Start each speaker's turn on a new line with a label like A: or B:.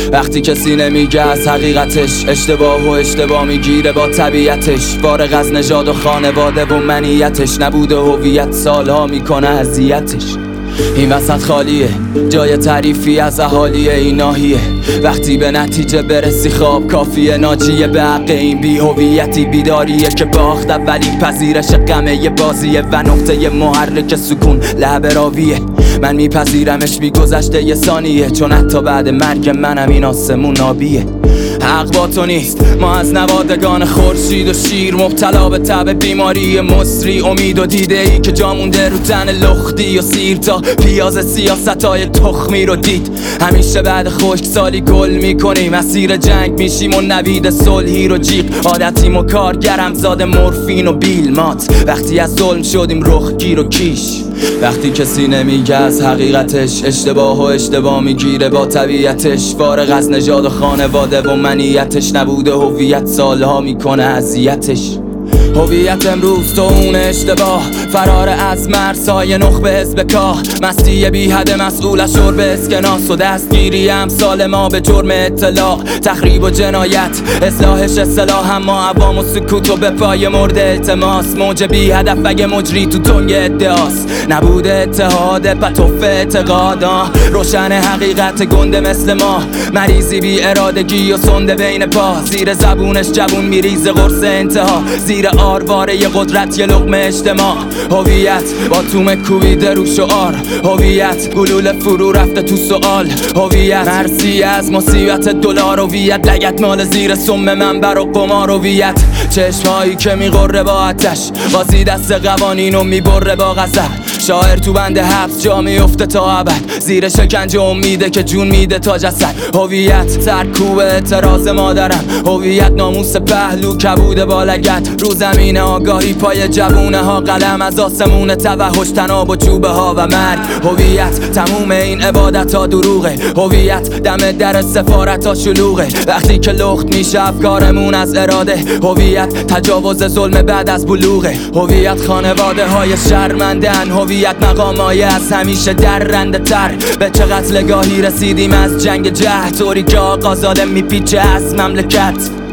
A: وقتی کسی نمیگه از حقیقتش، اشتباه و اشتباه میگیره با طبیعتش. فارغ از نژاد و خانواده و منیتش، نبوده هویت سالها میکنه اذیتش. این وسط خالیه، جای تعریفی از اهالی این ناحیه. وقتی به نتیجه برسی خواب کافیه، ناجیه به حق این بی هویتی. بیداریه که باخت ولی پذیرش غمه یه بازیه و نقطه محرک سکون لب راویه. من میپذیرمش میگذشته یه ثانیه، چون حتی بعد مرگ منم این آسمون آبیه. حق با تو نیست، ما از نوادگان خورشید و شیر، مبتلا به تب بیماری مصری. امید و دیده ای که جا مونده رو تن لختی و سیر، تا پیاز سیاستای تخمی رو دید. همیشه بعد خشک سالی گل میکنیم، مسیر جنگ میشیم و نوید صلحی رو جیغ. عادتیم و کارگرم زاد مورفین و بیل مات، وقتی از ظلم شدیم رخ گیر و کیش. وقتی کسی نمیگه از حقیقتش، اشتباه و اشتباه میگیره با طبیعتش. فارغ از نژاد و خانواده و منیتش، نبوده هویت سالها میکنه اذیتش. هویت امروز تو اون اشتباه، فرار از مرزهای نخبه حزب کاه. مستی بی حد مسئول از شرب اسکناس و دستگیری امثال ما به جرم اطلاع. تخریب و جنایت اصلاحش اصلاح، اما عوام و سکوت و به پای مورد التماس. موج بی هدف اگه مجری تو تنگ ادعاست، نبوده اتحاد پتوف اعتقادا. روشن حقیقت گنده مثل ما، مریضی بی ارادگی و سنده بین پا. زیر زبونش جوون میریزه قرص انتها، زیر آرواره ی قدرت یه لقمه اجتماع. هویت با تومه کوبیده رو شعار، هویت گلوله فرو رفته تو سوال. هویت مرسی از مصیبت دلار، هویت لگد مال زیر سم منبر و قمار. هویت چشمایی که میقره با آتش، بازی دست قوانین و میبره با غضب. شاعر تو بند حبس جا میفته تا ابد، زیر شکنجه امیده که جون میده تا جسد. هویت سرکوب اعتراض مادرم، هویت ناموس پهلو کبود با لگد. رو زمین آگاهی پای جوونه ها قلم، از آسمون توحش تناب و چوبه ها و مرگ. هویت تموم این عبادت ها دروغه، هویت دم در سفارت ها شلوغه. وقتی که لخت میشه افکارمون از اراده، هویت تجاوز ظلم بعد از بلوغه. هویت خانواده های شرمندن، هویت مقامای از همیشه درنده تر. به چه قتلگاهی رسیدیم از جنگ جهل، طوری که آقا ظالم میپیچه از مملکت.